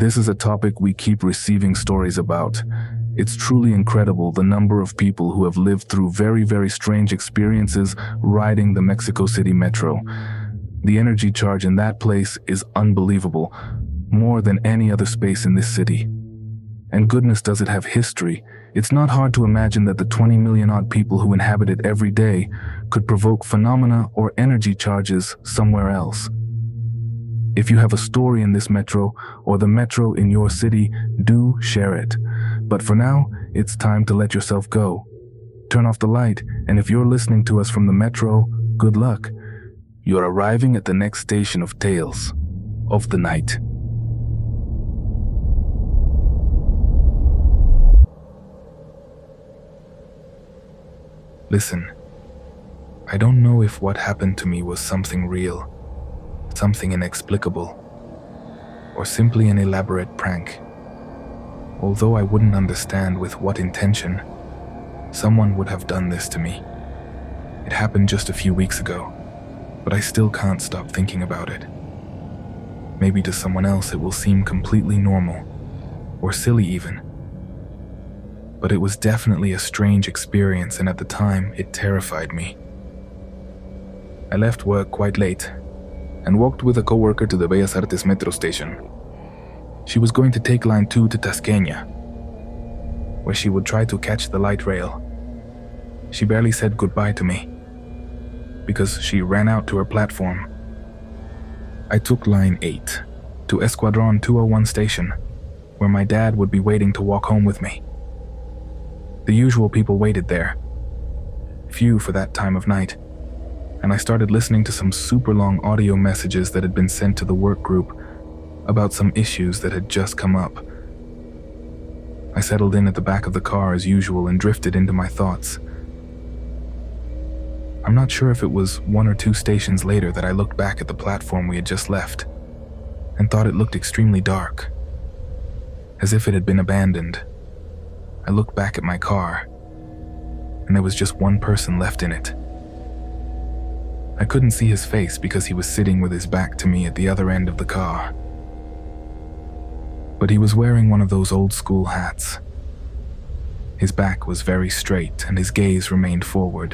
This is a topic we keep receiving stories about. It's truly incredible the number of people who have lived through very, very strange experiences riding the Mexico City Metro. The energy charge in that place is unbelievable, more than any other space in this city. And goodness does it have history. It's not hard to imagine that the 20 million odd people who inhabit it every day could provoke phenomena or energy charges somewhere else. If you have a story in this metro or the metro in your city, do share it. But for now, it's time to let yourself go. Turn off the light, and if you're listening to us from the metro, good luck. You're arriving at the next station of Tales of the Night. Listen, I don't know if what happened to me was something real, something inexplicable, or simply an elaborate prank. Although I wouldn't understand with what intention, someone would have done this to me. It happened just a few weeks ago, but I still can't stop thinking about it. Maybe to someone else it will seem completely normal, or silly even. But it was definitely a strange experience, and at the time, it terrified me. I left work quite late and walked with a coworker to the Bellas Artes metro station. She was going to take line 2 to Tasqueña, where she would try to catch the light rail. She barely said goodbye to me, because she ran out to her platform. I took line 8 to Escuadron 201 station, where my dad would be waiting to walk home with me. The usual people waited there, few for that time of night, and I started listening to some super long audio messages that had been sent to the work group about some issues that had just come up. I settled in at the back of the car as usual and drifted into my thoughts. I'm not sure if it was 1 or 2 stations later that I looked back at the platform we had just left and thought it looked extremely dark, as if it had been abandoned. I looked back at my car, and there was just one person left in it. I couldn't see his face because he was sitting with his back to me at the other end of the car. But he was wearing one of those old school hats. His back was very straight and his gaze remained forward.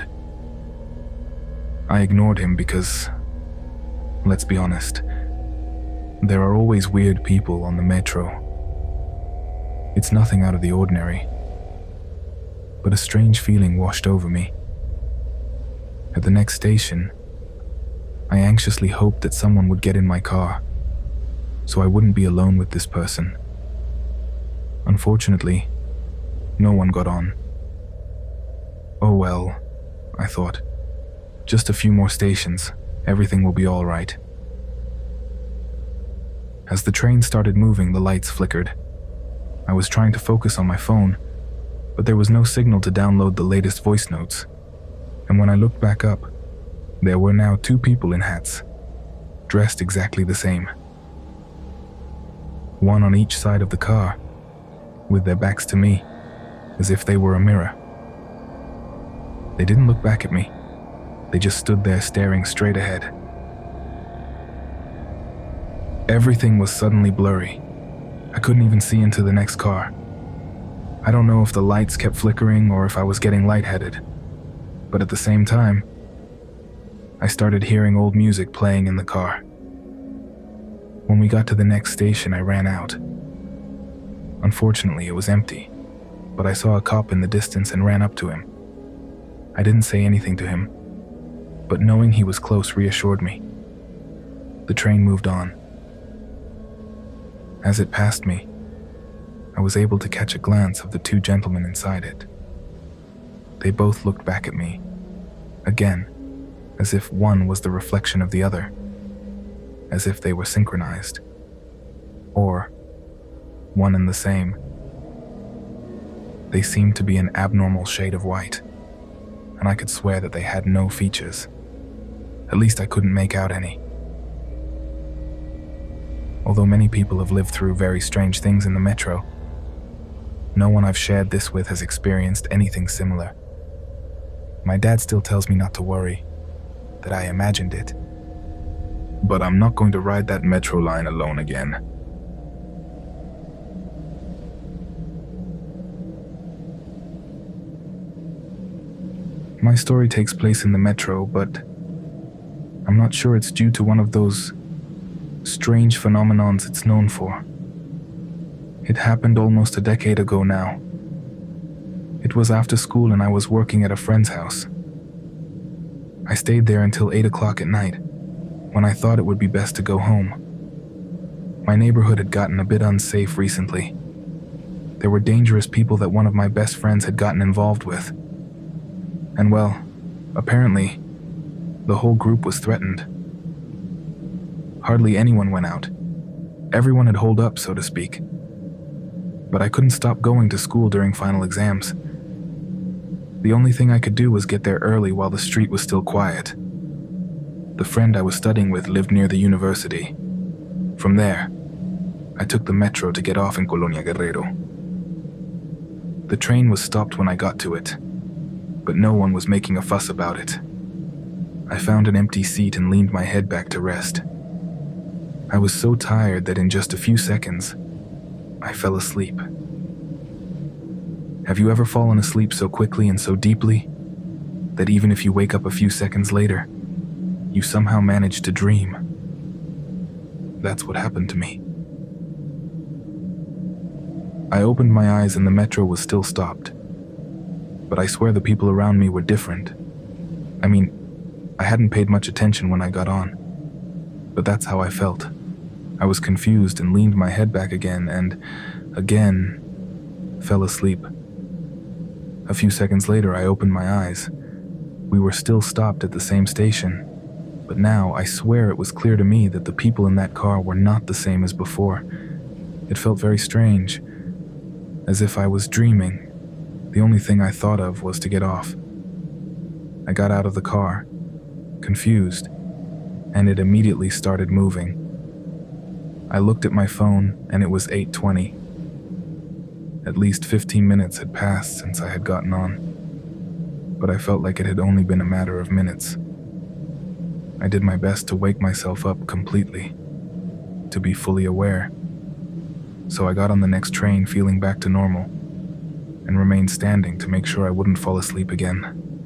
I ignored him because, let's be honest, there are always weird people on the metro. It's nothing out of the ordinary, but a strange feeling washed over me. At the next station, I anxiously hoped that someone would get in my car, so I wouldn't be alone with this person. Unfortunately, no one got on. Oh well, I thought. Just a few more stations, everything will be all right. As the train started moving, the lights flickered. I was trying to focus on my phone, but there was no signal to download the latest voice notes. And when I looked back up, there were now 2 people in hats, dressed exactly the same. One on each side of the car, with their backs to me, as if they were a mirror. They didn't look back at me. They just stood there staring straight ahead. Everything was suddenly blurry. I couldn't even see into the next car. I don't know if the lights kept flickering or if I was getting lightheaded, but at the same time, I started hearing old music playing in the car. When we got to the next station, I ran out. Unfortunately, it was empty, but I saw a cop in the distance and ran up to him. I didn't say anything to him, but knowing he was close reassured me. The train moved on. As it passed me, I was able to catch a glance of the 2 gentlemen inside it. They both looked back at me, again, as if one was the reflection of the other, as if they were synchronized, or one and the same. They seemed to be an abnormal shade of white, and I could swear that they had no features. At least I couldn't make out any. Although many people have lived through very strange things in the metro, no one I've shared this with has experienced anything similar. My dad still tells me not to worry, that I imagined it. But I'm not going to ride that metro line alone again. My story takes place in the metro, but I'm not sure it's due to one of those strange phenomenons it's known for. It happened almost a decade ago now. It was after school and I was working at a friend's house. I stayed there until 8 o'clock at night, when I thought it would be best to go home. My neighborhood had gotten a bit unsafe recently. There were dangerous people that one of my best friends had gotten involved with. And well, apparently, the whole group was threatened. Hardly anyone went out. Everyone had holed up, so to speak. But I couldn't stop going to school during final exams. The only thing I could do was get there early while the street was still quiet. The friend I was studying with lived near the university. From there, I took the metro to get off in Colonia Guerrero. The train was stopped when I got to it, but no one was making a fuss about it. I found an empty seat and leaned my head back to rest. I was so tired that in just a few seconds, I fell asleep. Have you ever fallen asleep so quickly and so deeply that even if you wake up a few seconds later, you somehow manage to dream? That's what happened to me. I opened my eyes and the metro was still stopped. But I swear the people around me were different. I mean, I hadn't paid much attention when I got on. But that's how I felt. I was confused and leaned my head back again and, again, fell asleep. A few seconds later, I opened my eyes. We were still stopped at the same station. But now, I swear it was clear to me that the people in that car were not the same as before. It felt very strange, as if I was dreaming. The only thing I thought of was to get off. I got out of the car, confused, and it immediately started moving. I looked at my phone, and it was 8:20. At least 15 minutes had passed since I had gotten on, but I felt like it had only been a matter of minutes. I did my best to wake myself up completely, to be fully aware. So I got on the next train feeling back to normal, and remained standing to make sure I wouldn't fall asleep again.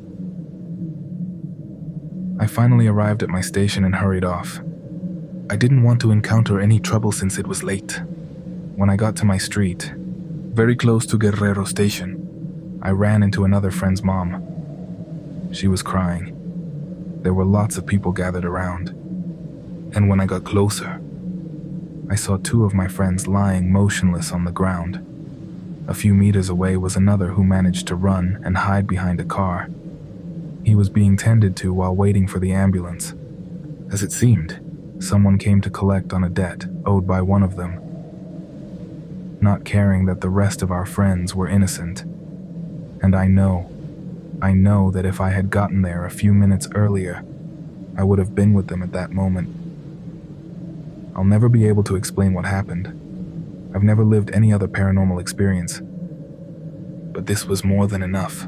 I finally arrived at my station and hurried off. I didn't want to encounter any trouble since it was late. When I got to my street, very close to Guerrero Station, I ran into another friend's mom. She was crying. There were lots of people gathered around, and when I got closer, I saw two of my friends lying motionless on the ground. A few meters away was another who managed to run and hide behind a car. He was being tended to while waiting for the ambulance. As it seemed, someone came to collect on a debt owed by one of them, not caring that the rest of our friends were innocent. And I know that if I had gotten there a few minutes earlier, I would have been with them at that moment. I'll never be able to explain what happened. I've never lived any other paranormal experience, but this was more than enough.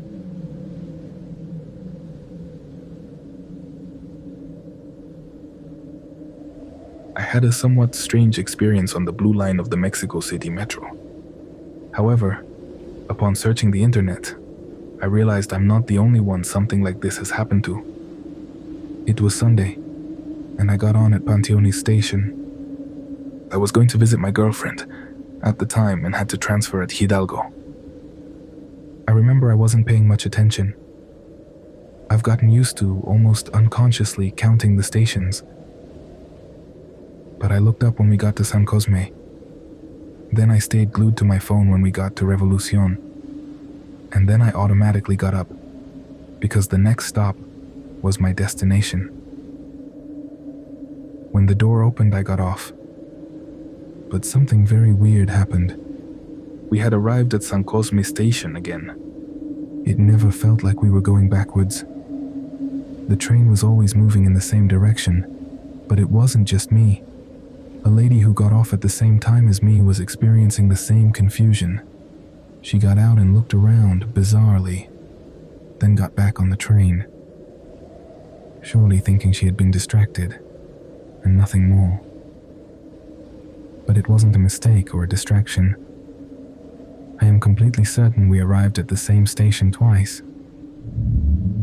I had a somewhat strange experience on the Blue Line of the Mexico City Metro. However, upon searching the internet, I realized I'm not the only one something like this has happened to. It was Sunday, and I got on at Panteones Station. I was going to visit my girlfriend at the time and had to transfer at Hidalgo. I remember I wasn't paying much attention. I've gotten used to almost unconsciously counting the stations. But I looked up when we got to San Cosme. Then I stayed glued to my phone when we got to Revolucion. And then I automatically got up, because the next stop was my destination. When the door opened, I got off. But something very weird happened. We had arrived at San Cosme Station again. It never felt like we were going backwards. The train was always moving in the same direction, but it wasn't just me. A lady who got off at the same time as me was experiencing the same confusion. She got out and looked around bizarrely, then got back on the train, surely thinking she had been distracted, and nothing more. But it wasn't a mistake or a distraction. I am completely certain we arrived at the same station twice.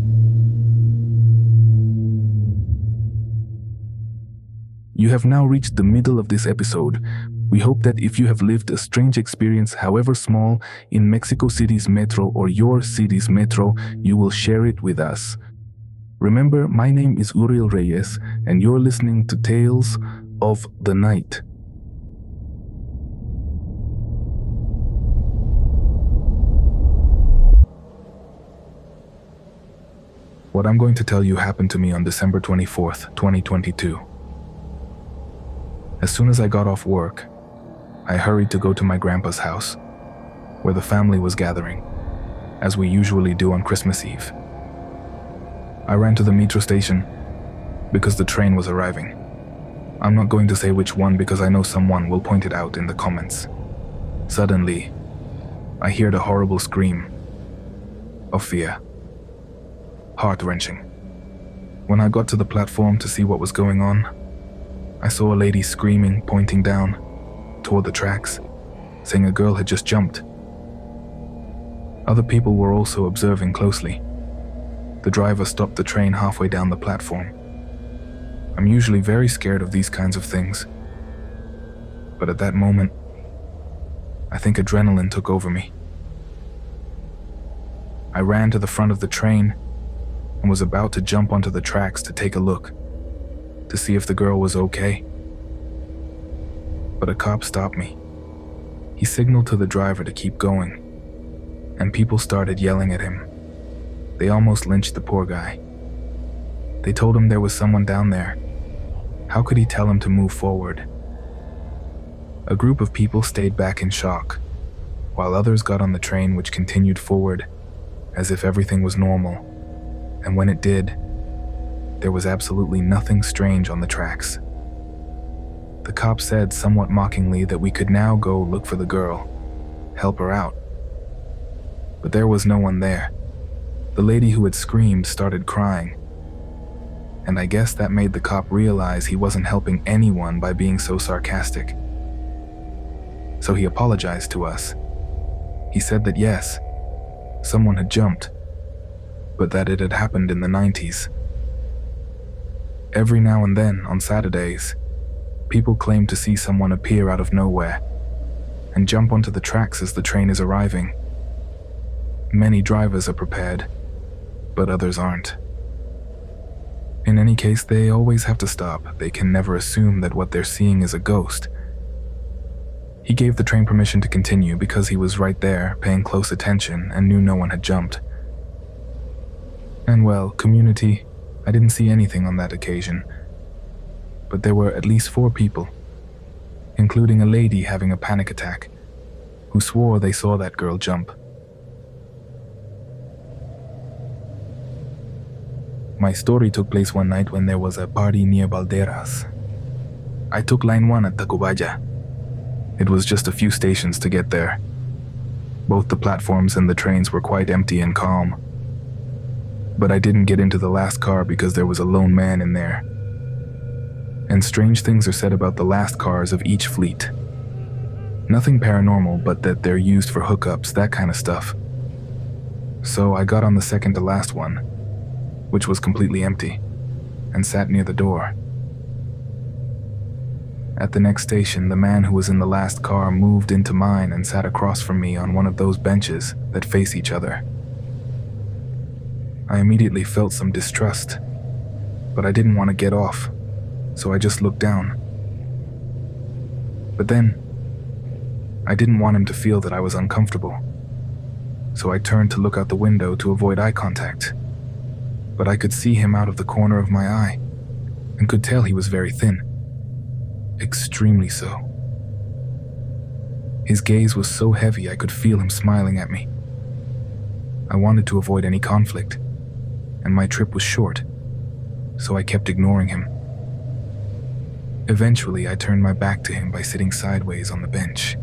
You have now reached the middle of this episode. We hope that if you have lived a strange experience, however small, in Mexico City's metro or your city's metro, you will share it with us. Remember, my name is Uriel Reyes, and you're listening to Tales of the Night. What I'm going to tell you happened to me on December 24th, 2022. As soon as I got off work, I hurried to go to my grandpa's house, where the family was gathering, as we usually do on Christmas Eve. I ran to the metro station because the train was arriving. I'm not going to say which one because I know someone will point it out in the comments. Suddenly, I heard a horrible scream of fear. Heart-wrenching. When I got to the platform to see what was going on, I saw a lady screaming, pointing down toward the tracks, saying a girl had just jumped. Other people were also observing closely. The driver stopped the train halfway down the platform. I'm usually very scared of these kinds of things, but at that moment, I think adrenaline took over me. I ran to the front of the train and was about to jump onto the tracks to take a look, to see if the girl was okay. But a cop stopped me. He signaled to the driver to keep going, and people started yelling at him. They almost lynched the poor guy. They told him there was someone down there. How could he tell him to move forward? A group of people stayed back in shock, while others got on the train, which continued forward as if everything was normal. And when it did, there was absolutely nothing strange on the tracks. The cop said somewhat mockingly that we could now go look for the girl, help her out. But there was no one there. The lady who had screamed started crying. And I guess that made the cop realize he wasn't helping anyone by being so sarcastic. So he apologized to us. He said that yes, someone had jumped, but that it had happened in the 90s. Every now and then, on Saturdays, people claim to see someone appear out of nowhere and jump onto the tracks as the train is arriving. Many drivers are prepared, but others aren't. In any case, they always have to stop. They can never assume that what they're seeing is a ghost. He gave the train permission to continue because he was right there, paying close attention, and knew no one had jumped. And well, community, I didn't see anything on that occasion. But there were at least 4 people, including a lady having a panic attack, who swore they saw that girl jump. My story took place one night when there was a party near Balderas. I took line 1 at Tacubaya. It was just a few stations to get there. Both the platforms and the trains were quite empty and calm. But I didn't get into the last car because there was a lone man in there. And strange things are said about the last cars of each fleet. Nothing paranormal, but that they're used for hookups, that kind of stuff. So I got on the second to last one, which was completely empty, and sat near the door. At the next station, the man who was in the last car moved into mine and sat across from me on one of those benches that face each other. I immediately felt some distrust, but I didn't want to get off, so I just looked down. But then, I didn't want him to feel that I was uncomfortable, so I turned to look out the window to avoid eye contact. But I could see him out of the corner of my eye, and could tell he was very thin. Extremely so. His gaze was so heavy I could feel him smiling at me. I wanted to avoid any conflict, and my trip was short, so I kept ignoring him. Eventually, I turned my back to him by sitting sideways on the bench.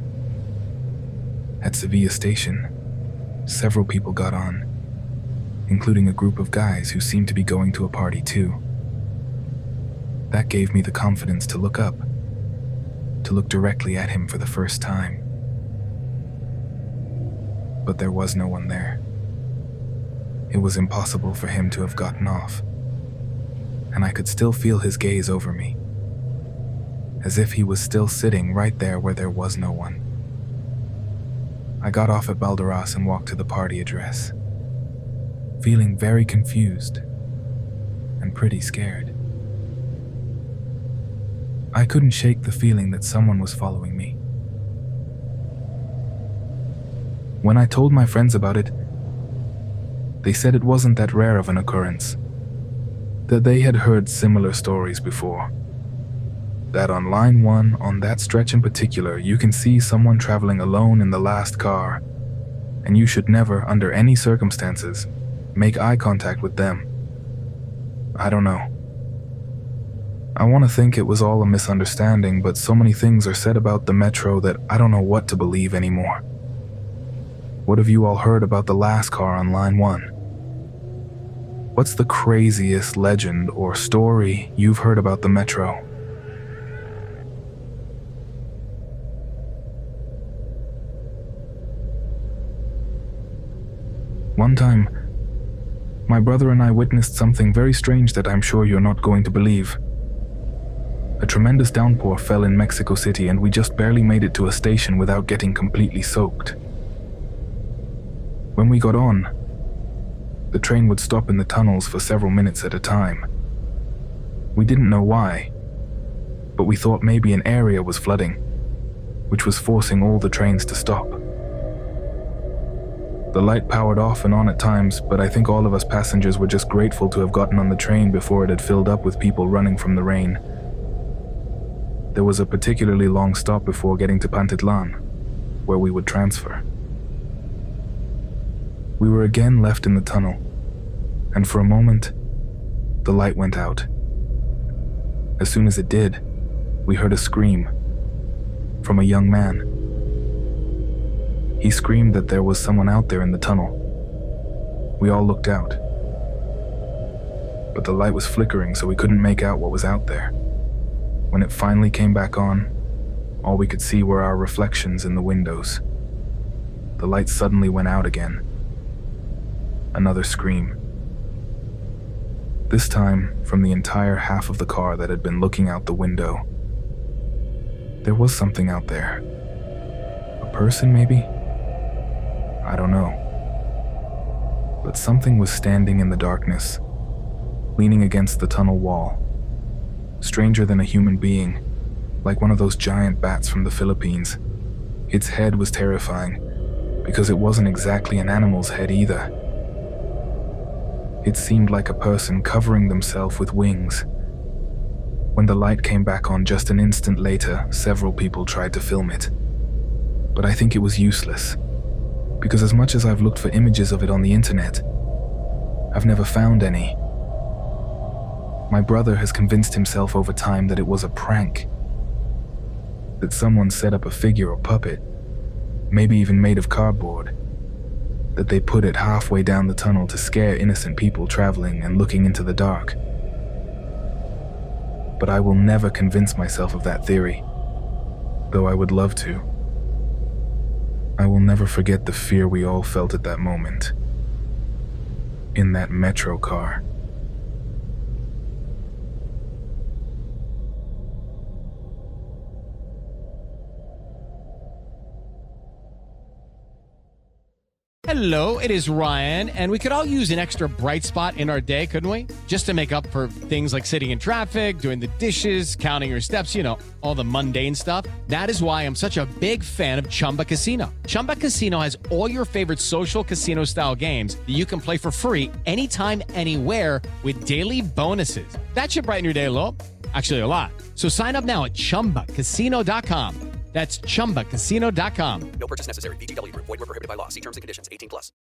At Sevilla Station, several people got on, including a group of guys who seemed to be going to a party too. That gave me the confidence to look up, to look directly at him for the first time. But there was no one there. It was impossible for him to have gotten off, and I could still feel his gaze over me, as if he was still sitting right there where there was no one. I got off at Balderas and walked to the party address, feeling very confused and pretty scared. I couldn't shake the feeling that someone was following me. When I told my friends about it, they said it wasn't that rare of an occurrence, that they had heard similar stories before. That on Line 1, on that stretch in particular, you can see someone traveling alone in the last car, and you should never, under any circumstances, make eye contact with them. I don't know. I want to think it was all a misunderstanding, but so many things are said about the metro that I don't know what to believe anymore. What have you all heard about the last car on Line 1? What's the craziest legend or story you've heard about the metro? One time, my brother and I witnessed something very strange that I'm sure you're not going to believe. A tremendous downpour fell in Mexico City and we just barely made it to a station without getting completely soaked. When we got on, the train would stop in the tunnels for several minutes at a time. We didn't know why, but we thought maybe an area was flooding, which was forcing all the trains to stop. The light powered off and on at times, but I think all of us passengers were just grateful to have gotten on the train before it had filled up with people running from the rain. There was a particularly long stop before getting to Pantitlan, where we would transfer. We were again left in the tunnel, and for a moment, the light went out. As soon as it did, we heard a scream from a young man. He screamed that there was someone out there in the tunnel. We all looked out, but the light was flickering, so we couldn't make out what was out there. When it finally came back on, all we could see were our reflections in the windows. The light suddenly went out again. Another scream. This time from the entire half of the car that had been looking out the window. There was something out there. A person, maybe? I don't know. But something was standing in the darkness, leaning against the tunnel wall. Stranger than a human being, like one of those giant bats from the Philippines. Its head was terrifying, because it wasn't exactly an animal's head either. It seemed like a person covering themselves with wings. When the light came back on just an instant later, several people tried to film it. But I think it was useless, because as much as I've looked for images of it on the internet, I've never found any. My brother has convinced himself over time that it was a prank, that someone set up a figure or puppet, maybe even made of cardboard, that they put it halfway down the tunnel to scare innocent people traveling and looking into the dark. But I will never convince myself of that theory, though I would love to. I will never forget the fear we all felt at that moment, in that metro car. Hello, it is Ryan, and we could all use an extra bright spot in our day, couldn't we? Just to make up for things like sitting in traffic, doing the dishes, counting your steps, you know, all the mundane stuff. That is why I'm such a big fan of Chumba Casino. Chumba Casino has all your favorite social casino-style games that you can play for free anytime, anywhere with daily bonuses. That should brighten your day a little. Actually, a lot. So sign up now at ChumbaCasino.com. That's ChumbaCasino.com. No purchase necessary. VGW Group. Void where prohibited by law. See terms and conditions. 18+.